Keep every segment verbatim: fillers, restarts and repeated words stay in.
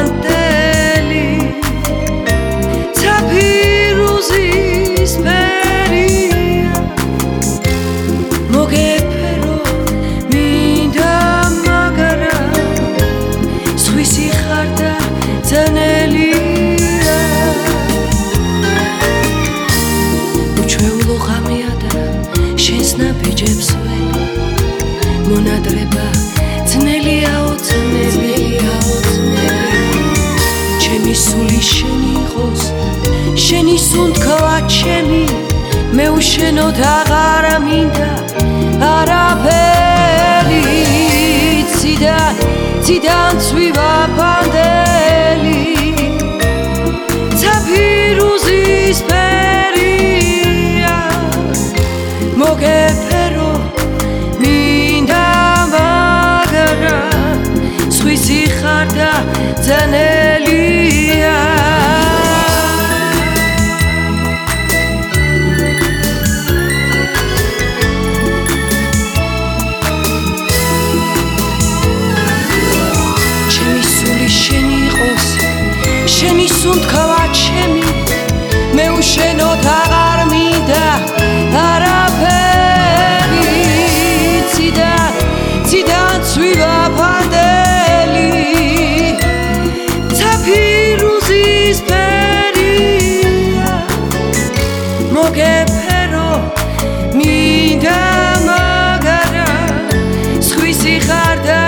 პანტელი ცაფირუზის ფერია მოგეფერო მინდა მაგრა სხვისი ხარ და ძნელია უჩვეულო ღამეა და შენს ნაბიჯებს ვერ მონადრება ძნელიაო ძნელიაო ჩემი სული შენი იყოს შენი სუნთქვა ჩემი მე უშენოდ აღარ მინდა არაფერი ციდან ციდან ცვივა პანდელი ცაფირუზის ფერია მოგეფერო მინდა მაგრა სხვისი ხარ და ძნელია ჩემი სული შენი იყოს შენი სუნთქვა ჩემი მე უშენოდ აღარ მინდა არაფერი ციდან ციდან ცვივა პანდელი ცაფირუზის ფერია მოგეფერო მინდა მაგრა სხვისი ხარ და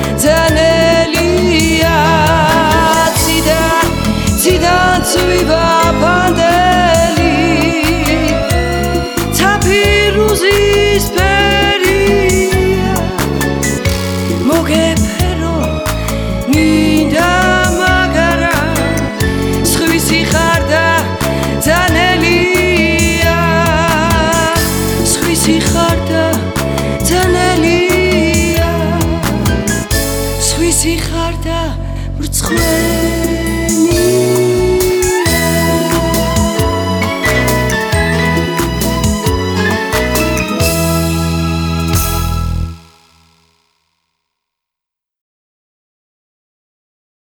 ძნელია ციდან ციდან ცვივა პანდელი ცაფირუზის ფერია მოგეფერო მინდა მაგრა სხვისი ხარ და ძნელია სხვისი ხარ და ძნელია სხვისი ხარ და მრცხვენი